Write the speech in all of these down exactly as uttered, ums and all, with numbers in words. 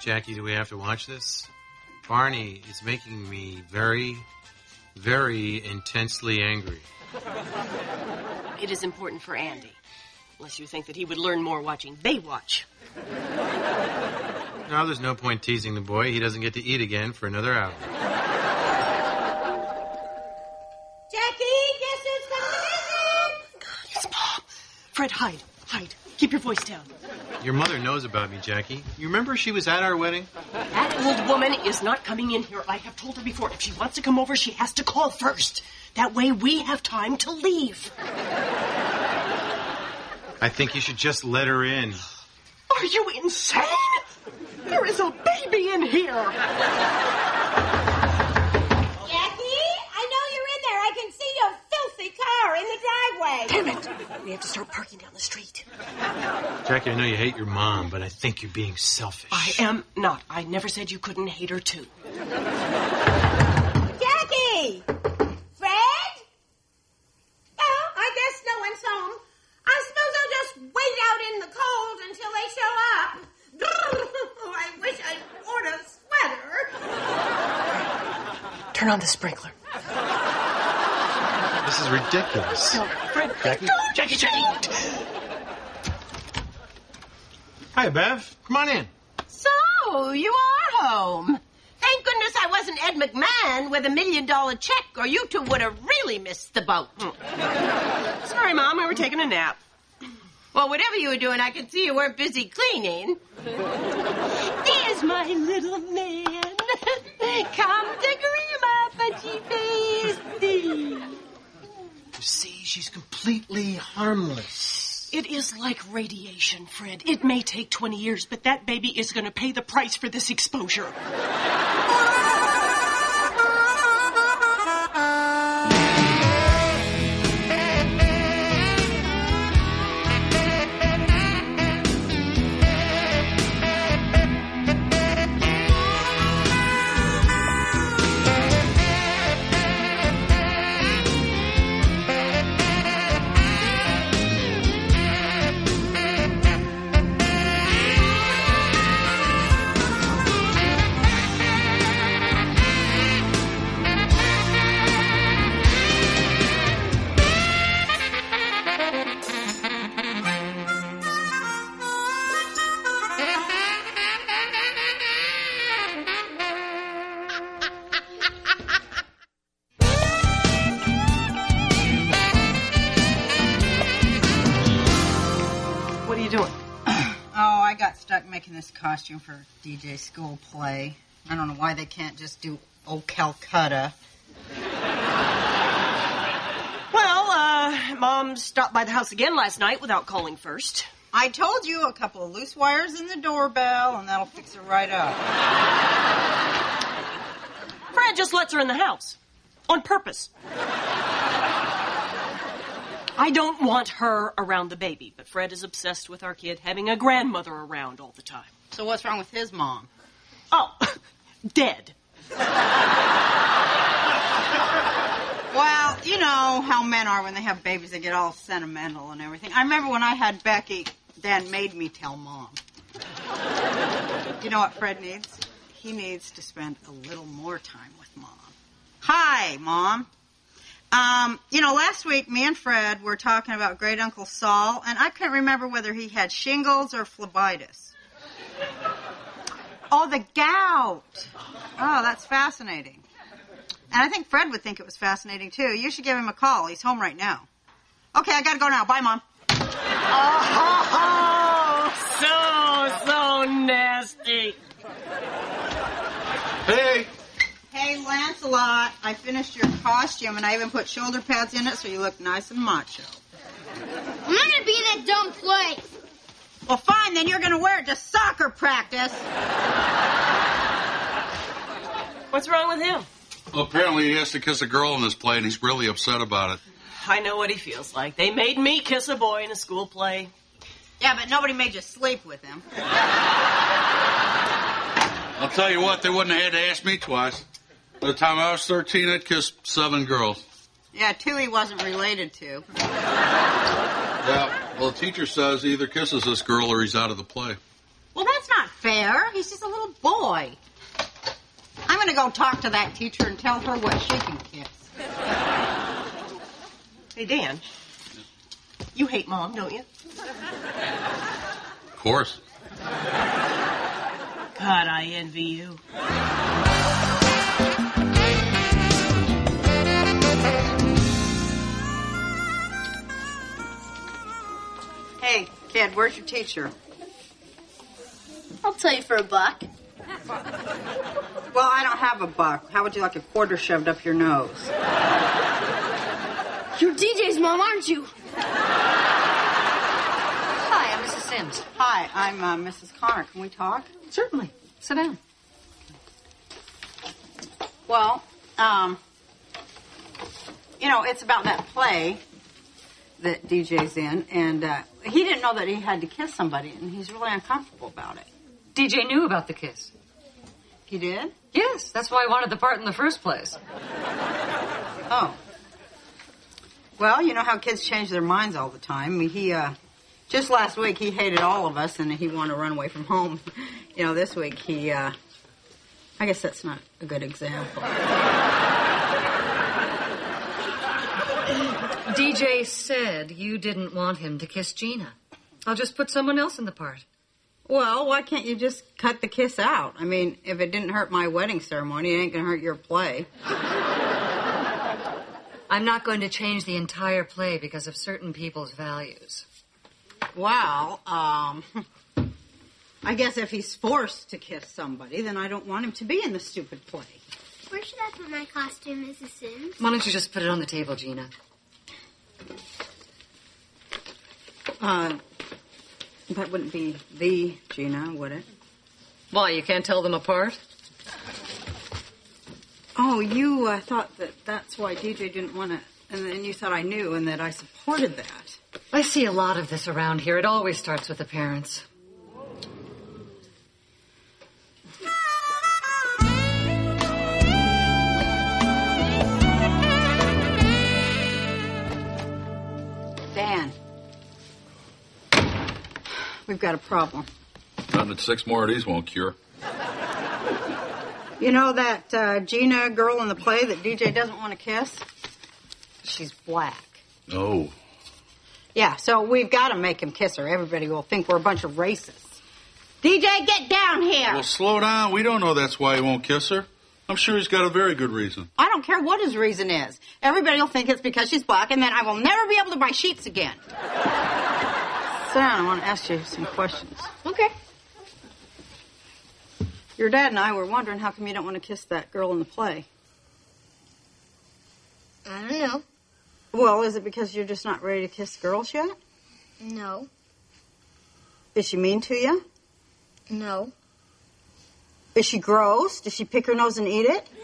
Jackie, do we have to watch this? Barney is making me very, very intensely angry. It is important for Andy. Unless you think that he would learn more watching Baywatch. No, there's no point teasing the boy. He doesn't get to eat again for another hour. Jackie, guess who's come to visit? God, it's Mom. Fred, hide. Hide. Keep your voice down. Your mother knows about me, Jackie. You remember she was at our wedding? That old woman is not coming in here. I have told her before. If she wants to come over, she has to call first. That way we have time to leave. I think you should just let her in. Are you insane? There is a baby in here. Jackie, I know you're in there. I can see your filthy car in the driveway. Damn it. We have to start parking down the street. Jackie, I know you hate your mom, but I think you're being selfish. I am not. I never said you couldn't hate her, too. Jackie! Fred? Oh, I guess no one's home. I suppose I'll just wait out in the cold until they show up. I wish I'd worn a sweater. Turn on the sprinkler. This is ridiculous. No, Fred. Jackie? No, Jackie, Jackie. Hi, Bev. Come on in. So, you are home. Thank goodness I wasn't Ed McMahon with a million dollar check, or you two would have really missed the boat. Sorry, Mom, we were taking a nap. Well, whatever you were doing, I could see you weren't busy cleaning. There's my little man. Come to Grandma, Fudgy Face. You see, she's completely harmless. It is like radiation, Fred. It may take twenty years, but that baby is going to pay the price for this exposure. This costume for D J school play. I don't know why they can't just do Oh Calcutta. Well, uh, Mom stopped by the house again last night without calling first. I told you, a couple of loose wires in the doorbell, and that'll fix it right up. Fred just lets her in the house. On purpose. I don't want her around the baby, but Fred is obsessed with our kid having a grandmother around all the time. So what's wrong with his mom? Oh, dead. Well, you know how men are when they have babies. They get all sentimental and everything. I remember when I had Becky, Dad made me tell Mom. You know what Fred needs? He needs to spend a little more time with Mom. Hi, Mom. Um, you know, last week, me and Fred were talking about Great Uncle Saul, and I couldn't remember whether he had shingles or phlebitis. Oh, the gout. Oh, that's fascinating. And I think Fred would think it was fascinating, too. You should give him a call. He's home right now. Okay, I gotta go now. Bye, Mom. Oh, so, so nasty. Hey. Hey, Lancelot, I finished your costume, and I even put shoulder pads in it so you look nice and macho. I'm not going to be in that dumb place. Well, fine, then you're going to wear it to soccer practice. What's wrong with him? Well, apparently he has to kiss a girl in this play, and he's really upset about it. I know what he feels like. They made me kiss a boy in a school play. Yeah, but nobody made you sleep with him. I'll tell you what, they wouldn't have had to ask me twice. By the time I was thirteen, I'd kissed seven girls. Yeah, two he wasn't related to. Yeah, well, the teacher says he either kisses this girl or he's out of the play. Well, that's not fair. He's just a little boy. I'm going to go talk to that teacher and tell her what she can kiss. Hey, Dan. You hate Mom, don't you? Of course. God, I envy you. Hey, kid, where's your teacher? I'll tell you for a buck. Well, I don't have a buck. How would you like a quarter shoved up your nose? You're D J's mom, aren't you? Hi, I'm Missus Sims. Hi, I'm uh, Missus Connor. Can we talk? Certainly. Sit down. Well, um, you know, it's about that play that D J's in, and uh, he didn't know that he had to kiss somebody, and he's really uncomfortable about it. D J knew about the kiss. He did? Yes, that's why he wanted the part in the first place. Oh. Well, you know how kids change their minds all the time. I mean, he, uh, just last week he hated all of us and he wanted to run away from home. You know, this week he, uh, I guess that's not a good example. D J said you didn't want him to kiss Gina. I'll just put someone else in the part. Well, why can't you just cut the kiss out? I mean, if it didn't hurt my wedding ceremony, it ain't gonna hurt your play. I'm not going to change the entire play because of certain people's values. Well, um, I guess if he's forced to kiss somebody, then I don't want him to be in the stupid play. Where should I put my costume, Missus Sims? Why don't you just put it on the table, Gina? Uh, that wouldn't be the Gina, would it? Why, you can't tell them apart? Oh, you uh, thought that that's why D J didn't want to, and then you thought I knew and that I supported that. I see a lot of this around here. It always starts with the parents. Dan, we've got a problem. Nothing that six more of these won't cure. You know that uh, Gina girl in the play that D J doesn't want to kiss? She's black. Oh. Yeah, so we've got to make him kiss her. Everybody will think we're a bunch of racists. D J, get down here. Well, slow down. We don't know that's why he won't kiss her. I'm sure he's got a very good reason. I don't care what his reason is. Everybody will think it's because she's black, and then I will never be able to buy sheets again. Sit down. I want to ask you some questions. Okay. Your dad and I were wondering how come you don't want to kiss that girl in the play. I don't know. Well, is it because you're just not ready to kiss girls yet? No. Is she mean to you? No. Is she gross? Does she pick her nose and eat it?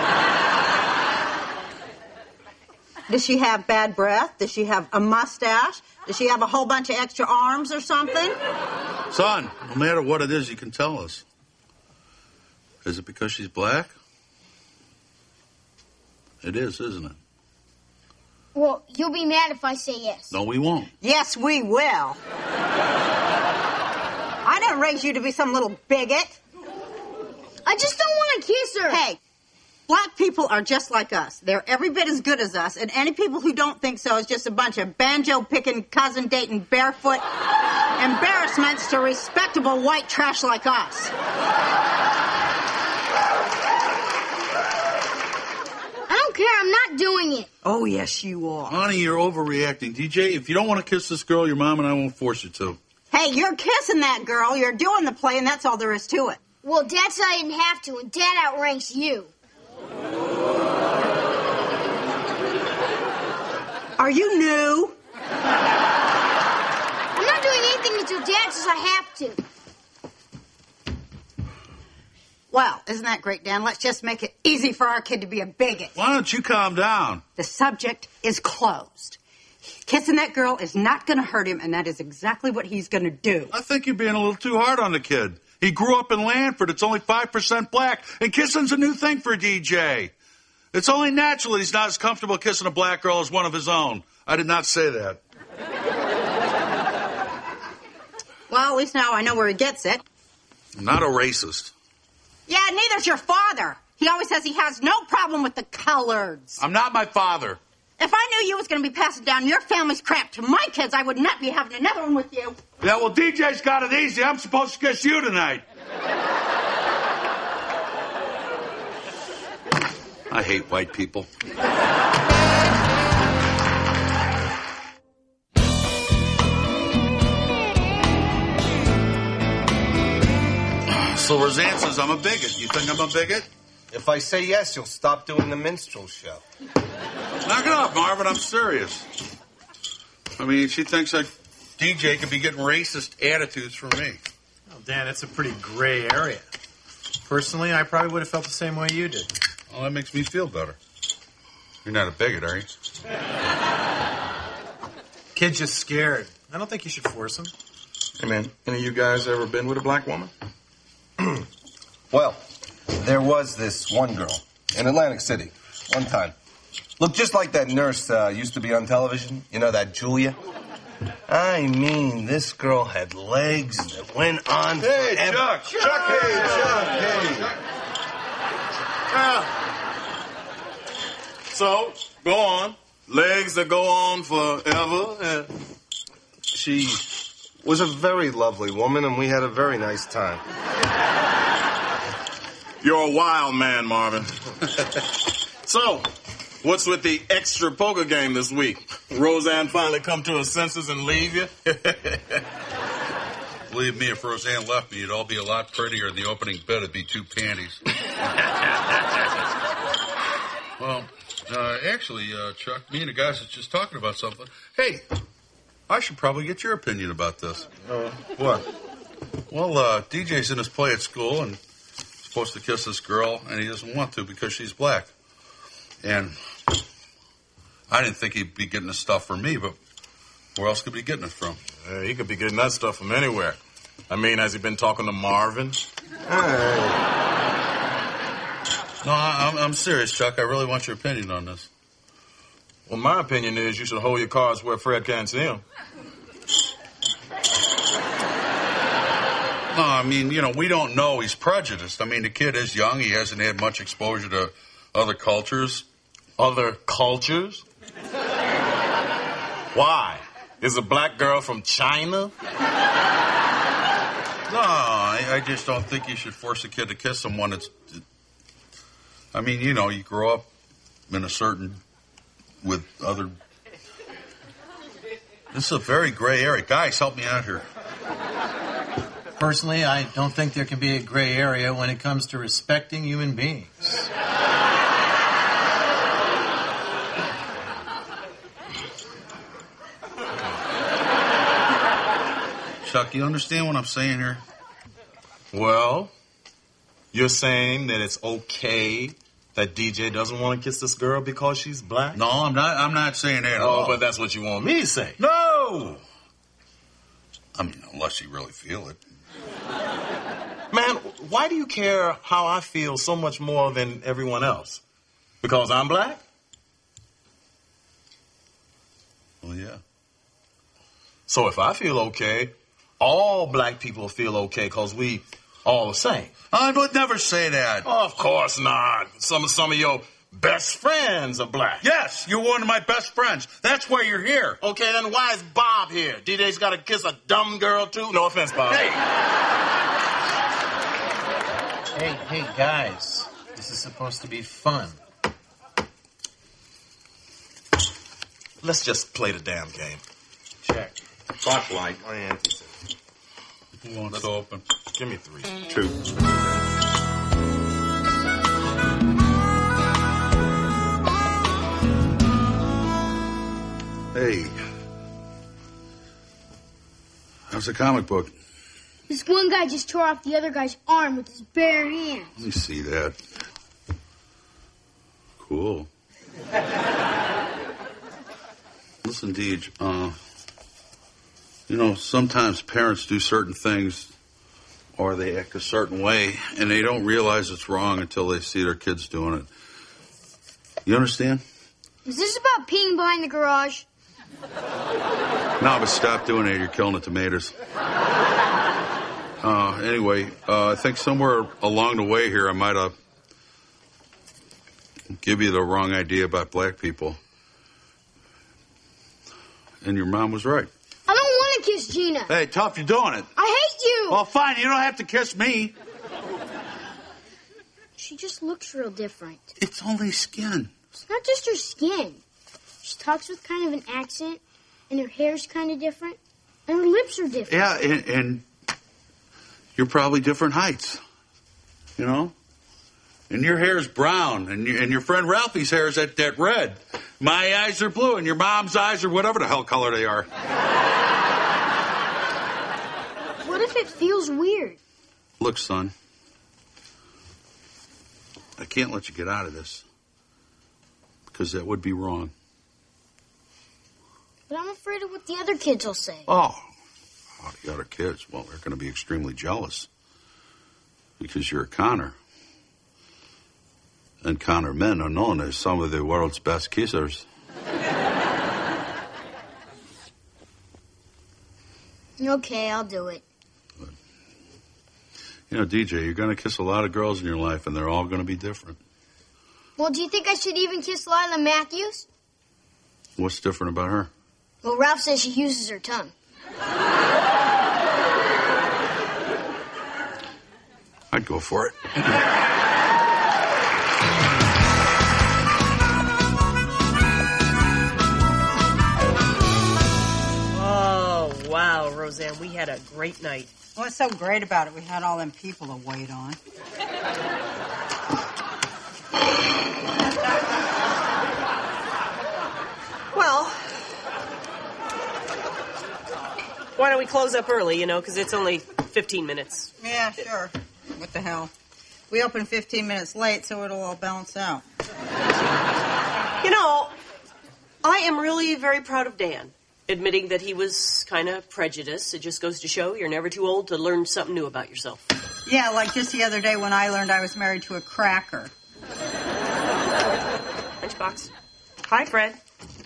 Does she have bad breath? Does she have a mustache? Does she have a whole bunch of extra arms or something? Son, no matter what it is, you can tell us. Is it because she's black? It is, isn't it? Well, you'll be mad if I say yes. No, we won't. Yes, we will. I didn't raise you to be some little bigot. I just don't want to kiss her. Hey, black people are just like us. They're every bit as good as us, and any people who don't think so is just a bunch of banjo-picking, cousin-dating, barefoot embarrassments to respectable white trash like us. I don't care. I'm not doing it. Oh, yes, you are. Honey, you're overreacting. D J, if you don't want to kiss this girl, your mom and I won't force you to. Hey, you're kissing that girl. You're doing the play, and that's all there is to it. Well, Dad said I didn't have to, and Dad outranks you. Are you new? I'm not doing anything until Dad says I have to. Well, isn't that great, Dan? Let's just make it easy for our kid to be a bigot. Why don't you calm down? The subject is closed. Kissing that girl is not going to hurt him, and that is exactly what he's going to do. I think you're being a little too hard on the kid. He grew up in Lanford. It's only five percent black, and kissing's a new thing for D J. It's only natural that he's not as comfortable kissing a black girl as one of his own. I did not say that. Well, at least now I know where he gets it. I'm not a racist. Yeah, neither's your father. He always says he has no problem with the coloreds. I'm not my father. If I knew you was going to be passing down your family's crap to my kids, I would not be having another one with you. Yeah, well, D J's got it easy. I'm supposed to kiss you tonight. I hate white people. So Roseanne says I'm a bigot. You think I'm a bigot? If I say yes, you'll stop doing the minstrel show. Knock it off, Marvin. I'm serious. I mean, she thinks that D J could be getting racist attitudes from me. Well, Dan, it's a pretty gray area. Personally, I probably would have felt the same way you did. Well, that makes me feel better. You're not a bigot, are you? Kid's just scared. I don't think you should force him. Hey, man, any of you guys ever been with a black woman? Well, there was this one girl in Atlantic City one time. Looked just like that nurse uh, used to be on television. You know, that Julia? I mean, this girl had legs that went on Hey, forever. Chuck! Chuck, Chuck, hey, Chuck, hey. Ah. So, go on. Legs that go on forever. Uh, She was a very lovely woman, and we had a very nice time. You're a wild man, Marvin. So, what's with the extra poker game this week? Roseanne finally come to her senses and leave you? Believe me, if Roseanne left me, it'd all be a lot prettier. The opening bid would be two panties. Well, uh, actually, uh, Chuck, me and the guys was just talking about something. Hey, I should probably get your opinion about this. Uh, what? Well, uh, D J's in his play at school and supposed to kiss this girl, and he doesn't want to because she's black. And I didn't think he'd be getting this stuff from me, but where else could he be getting it from? Uh, he could be getting that stuff from anywhere. I mean, has he been talking to Marvin? No, I, I'm, I'm serious, Chuck. I really want your opinion on this. Well, my opinion is you should hold your cards where Fred can't see them. No, I mean, you know, we don't know he's prejudiced. I mean, the kid is young. He hasn't had much exposure to other cultures. Other cultures? Why? Is a black girl from China? No, I, I just don't think you should force a kid to kiss someone that's... I mean, you know, you grow up in a certain... with other... This is a very gray area. Guys, help me out here. Personally, I don't think there can be a gray area when it comes to respecting human beings. Chuck, you understand what I'm saying here? Well, you're saying that it's okay that D J doesn't want to kiss this girl because she's black? No, I'm not. I'm not saying that at Oh, all. but that's what you want me to say. No! I mean, unless you really feel it. Man, why do you care how I feel so much more than everyone else? Because I'm black? Well, yeah. So if I feel okay, all black people feel okay because we all the same. I would never say that. Oh, of course not. Some, some of your best friends are black. Yes, you're one of my best friends. That's why you're here. Okay, then why is Bob here? D J's got to kiss a dumb girl, too? No offense, Bob. Hey! Hey, hey, guys. This is supposed to be fun. Let's just play the damn game. Check. Spotlight. My auntie said. Who wants to open? Give me three. Two. Hey. How's the comic book? This one guy just tore off the other guy's arm with his bare hand. Let me see that. Cool. Listen, Deej, uh, you know, sometimes parents do certain things or they act a certain way, and they don't realize it's wrong until they see their kids doing it. You understand? Is this about peeing behind the garage? No, but stop doing it. You're killing the tomatoes. Uh, anyway, uh, I think somewhere along the way here I might have give you the wrong idea about black people. And your mom was right. I don't want to kiss Gina. Hey, Tough, you're doing it. I hate you. Well, fine. You don't have to kiss me. She just looks real different. It's only skin. It's not just her skin. She talks with kind of an accent, and her hair's kind of different, and her lips are different. Yeah, and, and you're probably different heights, you know? And your hair's brown, and, you, and your friend Ralphie's hair is that, that red. My eyes are blue, and your mom's eyes are whatever the hell color they are. What if it feels weird? Look, son, I can't let you get out of this, because that would be wrong. But I'm afraid of what the other kids will say. Oh, oh the other kids, well, they're going to be extremely jealous, because you're a Connor. And Connor men are known as some of the world's best kissers. Okay, I'll do it. You know, D J, you're going to kiss a lot of girls in your life, and they're all going to be different. Well, do you think I should even kiss Lila Matthews? What's different about her? Well, Ralph says she uses her tongue. I'd go for it. Wow, Roseanne, we had a great night. What's so great about it? We had all them people to wait on. Well, why don't we close up early, you know, because it's only fifteen minutes. Yeah, sure. What the hell? We open fifteen minutes late, so it'll all balance out. You know, I am really very proud of Dan. Admitting that he was kind of prejudiced. It just goes to show you're never too old to learn something new about yourself. Yeah, like just the other day when I learned I was married to a cracker. Lunchbox. Hi, Fred.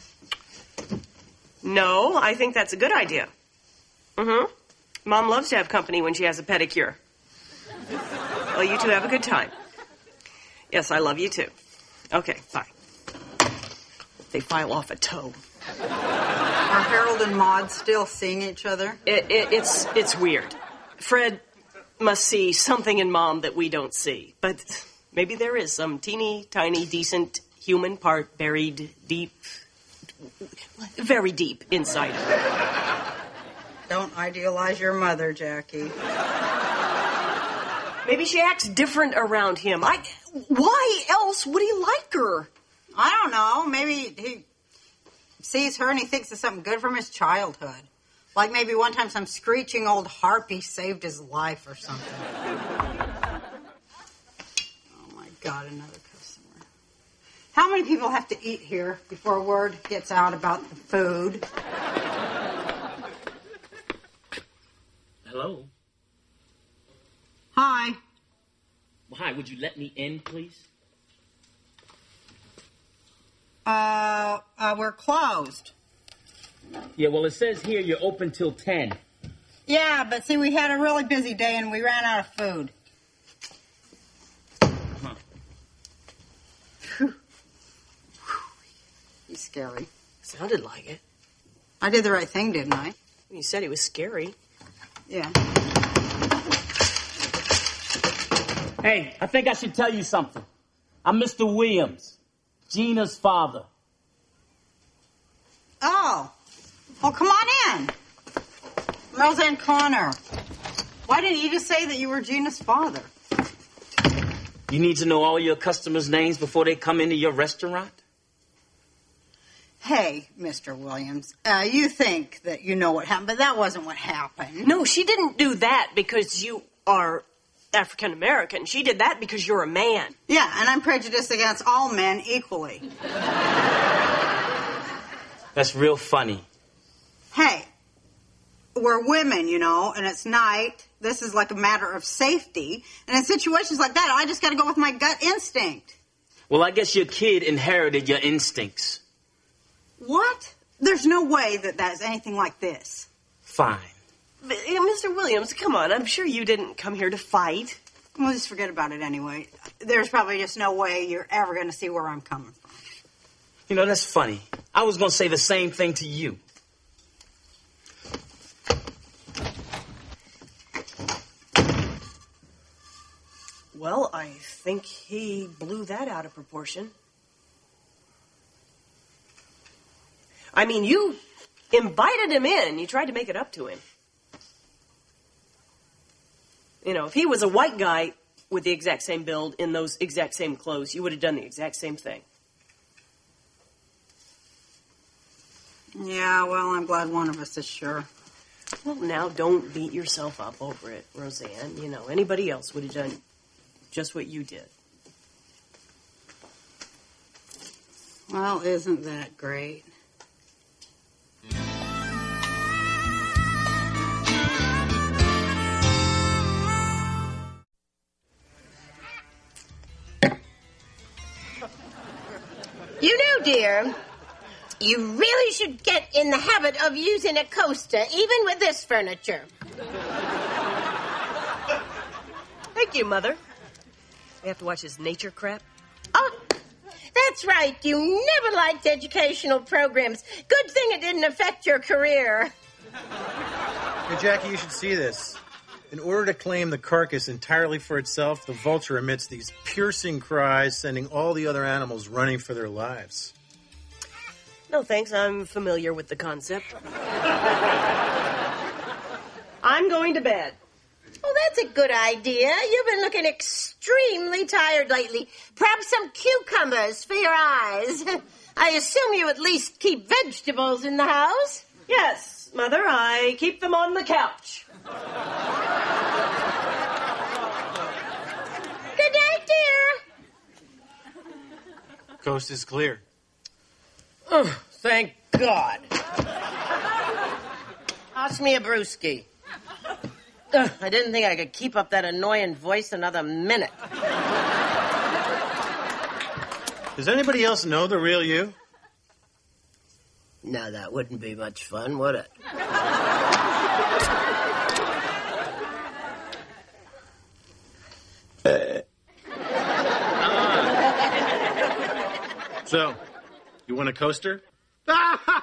No, I think that's a good idea. Mm-hmm. Mom loves to have company when she has a pedicure. Well, you two have a good time. Yes, I love you too. Okay, bye. They file off a toe. Are Harold and Maude still seeing each other? It, it, it's it's weird. Fred must see something in Mom that we don't see. But maybe there is some teeny, tiny, decent human part buried deep, very deep inside of her. Don't idealize your mother, Jackie. Maybe she acts different around him. I, why else would he like her? I don't know. Maybe he sees her and he thinks of something good from his childhood. Like maybe one time some screeching old harpy saved his life or something. Oh, my God, another customer. How many people have to eat here before word gets out about the food? Hello? Hi. Well, hi, would you let me in, please? Uh, uh, we're closed. Yeah, well, it says here you're open till ten. Yeah, but see, we had a really busy day and we ran out of food. Huh. He's scary. Sounded like it. I did the right thing, didn't I? You said he was scary. Yeah. Hey, I think I should tell you something. I'm Mister Williams, Gina's father. Oh. Well, come on in. Roseanne Connor. Why didn't you just say that you were Gina's father? You need to know all your customers' names before they come into your restaurant? Hey, Mister Williams, uh, you think that you know what happened, but that wasn't what happened. No, she didn't do that because you are African American. She did that because you're a man. Yeah, and I'm prejudiced against all men equally. That's real funny. Hey, we're women, you know, and it's night. This is like a matter of safety. And in situations like that, I just got to go with my gut instinct. Well, I guess your kid inherited your instincts. What? There's no way that that is anything like this. Fine. But, uh, Mister Williams, come on. I'm sure you didn't come here to fight. Well, just forget about it anyway. There's probably just no way you're ever going to see where I'm coming from. You know, that's funny. I was going to say the same thing to you. Well, I think he blew that out of proportion. I mean, you invited him in. You tried to make it up to him. You know, if he was a white guy with the exact same build in those exact same clothes, you would have done the exact same thing. Yeah, well, I'm glad one of us is sure. Well, now don't beat yourself up over it, Roseanne. You know, anybody else would have done just what you did. Well, isn't that great? You know, dear, you really should get in the habit of using a coaster, even with this furniture. Thank you, Mother. We have to watch this nature crap. Oh, that's right. You never liked educational programs. Good thing it didn't affect your career. Hey, Jackie, you should see this. In order to claim the carcass entirely for itself, the vulture emits these piercing cries, sending all the other animals running for their lives. No, thanks. I'm familiar with the concept. I'm going to bed. Oh, that's a good idea. You've been looking extremely tired lately. Perhaps some cucumbers for your eyes. I assume you at least keep vegetables in the house? Yes, Mother. I keep them on the couch. Good night, dear. Coast is clear. Oh, thank God. Toss me a brewski. Ugh, I didn't think I could keep up that annoying voice another minute. Does anybody else know the real you? No, that wouldn't be much fun, would it? So, you want a coaster?